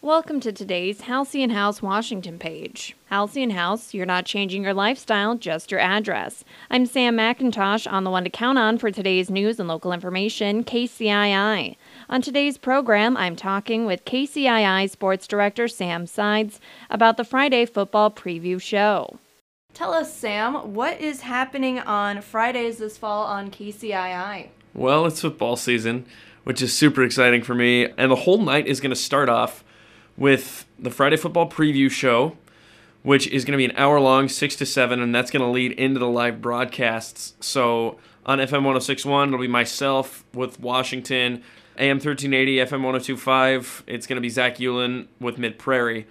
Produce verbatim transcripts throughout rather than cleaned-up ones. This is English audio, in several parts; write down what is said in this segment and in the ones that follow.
Welcome to today's Halcyon House Washington page. Halcyon House, you're not changing your lifestyle, just your address. I'm Sam McIntosh, on the one to count on for today's news and local information, K C I I. On today's program, I'm talking with K C I I Sports Director Sam Sides about the Friday football preview show. Tell us, Sam, what is happening on Fridays this fall on K C I I? Well, it's football season, which is super exciting for me, and the whole night is going to start off with the Friday football preview show, which is going to be an hour long, six to seven, and that's going to lead into the live broadcasts. So on F M one oh six point one, it'll be myself with Washington. A M thirteen eighty, F M one oh two point five, it's going to be Zach Eulen with Mid-Prairie.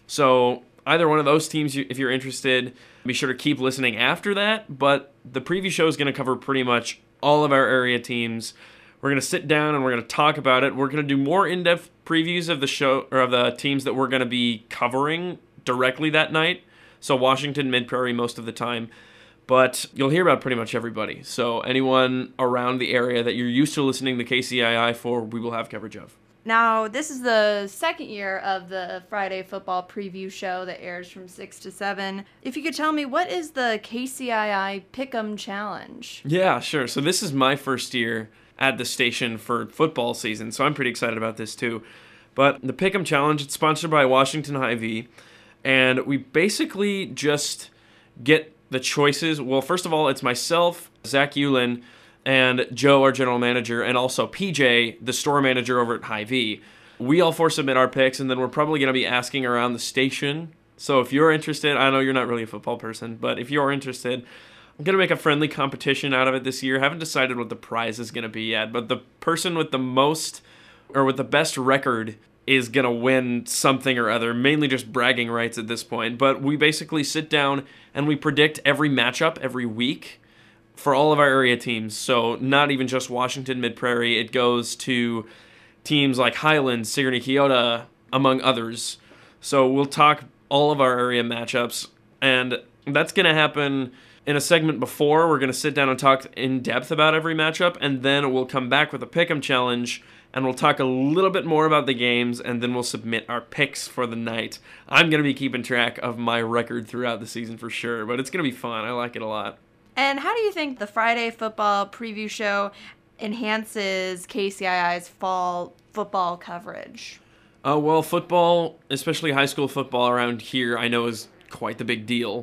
So either one of those teams, if you're interested, be sure to keep listening after that. But the preview show is going to cover pretty much all of our area teams. We're going to sit down and we're going to talk about it. We're going to do more in-depth previews of the show or of the teams that we're going to be covering directly that night. So Washington, Mid-Prairie most of the time. But you'll hear about pretty much everybody. So anyone around the area that you're used to listening to K C I I for, we will have coverage of. Now, this is the second year of the Friday football preview show that airs from six to seven. If you could tell me, what is the K C I I Pick'em Challenge? Yeah, sure. So this is my first year at the station for football season, so I'm pretty excited about this too. But the Pick'em Challenge, it's sponsored by Washington Hy-Vee, and we basically just get the choices. Well, first of all, it's myself, Zach Eulen, and Joe, our general manager, and also P J, the store manager over at Hy-Vee. We all four submit our picks, and then we're probably going to be asking around the station. So if you're interested, I know you're not really a football person, but if you're interested, I'm going to make a friendly competition out of it this year. Haven't decided what the prize is going to be yet, but the person with the most, or with the best record, is going to win something or other, mainly just bragging rights at this point. But we basically sit down and we predict every matchup every week for all of our area teams. So not even just Washington, Mid-Prairie. It goes to teams like Highland, Sigourney Keota, among others. So we'll talk all of our area matchups, and that's going to happen in a segment before. We're going to sit down and talk in depth about every matchup, and then we'll come back with a Pick'em Challenge, and we'll talk a little bit more about the games, and then we'll submit our picks for the night. I'm going to be keeping track of my record throughout the season for sure, but it's going to be fun. I like it a lot. And how do you think the Friday football preview show enhances K C I I's fall football coverage? Uh, well, football, especially high school football around here, I know is quite the big deal.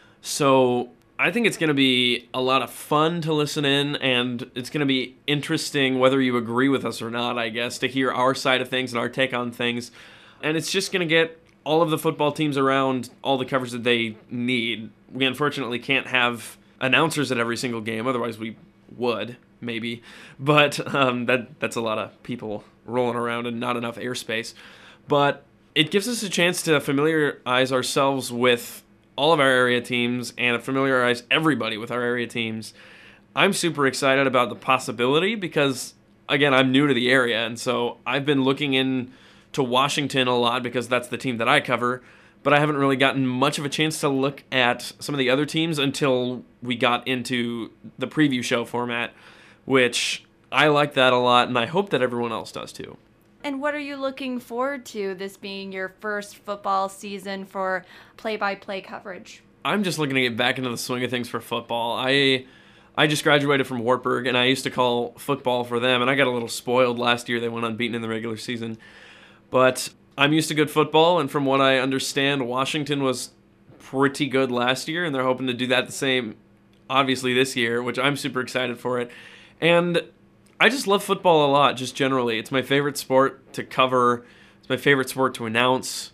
So I think it's going to be a lot of fun to listen in, and it's going to be interesting whether you agree with us or not, I guess, to hear our side of things and our take on things. And it's just going to get all of the football teams around all the coverage that they need. We unfortunately can't have announcers at every single game, otherwise we would, maybe. But um, that that's a lot of people rolling around and not enough airspace. But it gives us a chance to familiarize ourselves with all of our area teams and familiarize everybody with our area teams. I'm super excited about the possibility because, again, I'm new to the area, and so I've been looking into Washington a lot because that's the team that I cover, but I haven't really gotten much of a chance to look at some of the other teams until we got into the preview show format, which I like that a lot, and I hope that everyone else does too. And what are you looking forward to, this being your first football season for play-by-play coverage? I'm just looking to get back into the swing of things for football. I I just graduated from Wartburg, and I used to call football for them, and I got a little spoiled last year. They went unbeaten in the regular season. But I'm used to good football, and from what I understand, Washington was pretty good last year, and they're hoping to do that the same, obviously, this year, which I'm super excited for it. And I just love football a lot, just generally. It's my favorite sport to cover. It's my favorite sport to announce.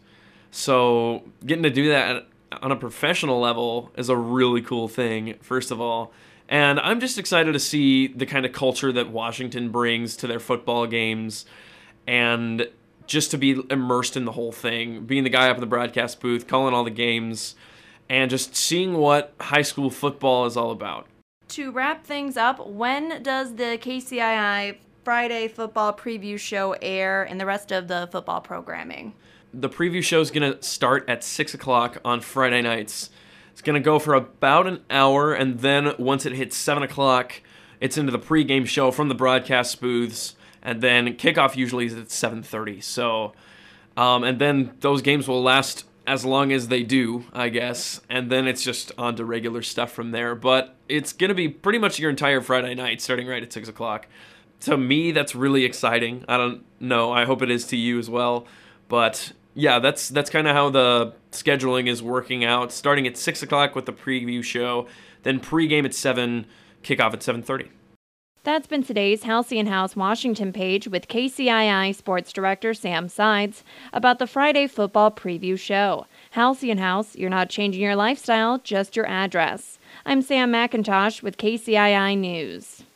So getting to do that on a professional level is a really cool thing, first of all. And I'm just excited to see the kind of culture that Washington brings to their football games, and just to be immersed in the whole thing, being the guy up in the broadcast booth, calling all the games, and just seeing what high school football is all about. To wrap things up, when does the K C I I Friday football preview show air and the rest of the football programming? The preview show is going to start at six o'clock on Friday nights. It's going to go for about an hour, and then once it hits seven o'clock, it's into the pregame show from the broadcast booths, and then kickoff usually is at seven thirty. So Um, and then those games will last as long as they do, I guess. And then it's just on to regular stuff from there. But it's going to be pretty much your entire Friday night, starting right at six o'clock. To me, that's really exciting. I don't know. I hope it is to you as well. But yeah, that's that's kind of how the scheduling is working out. Starting at six o'clock with the preview show, then pregame at seven, kickoff at seven thirty. That's been today's Halcyon House Washington page with K C I I Sports Director Sam Sides about the Friday football preview show. Halcyon House, you're not changing your lifestyle, just your address. I'm Sam McIntosh with K C I I News.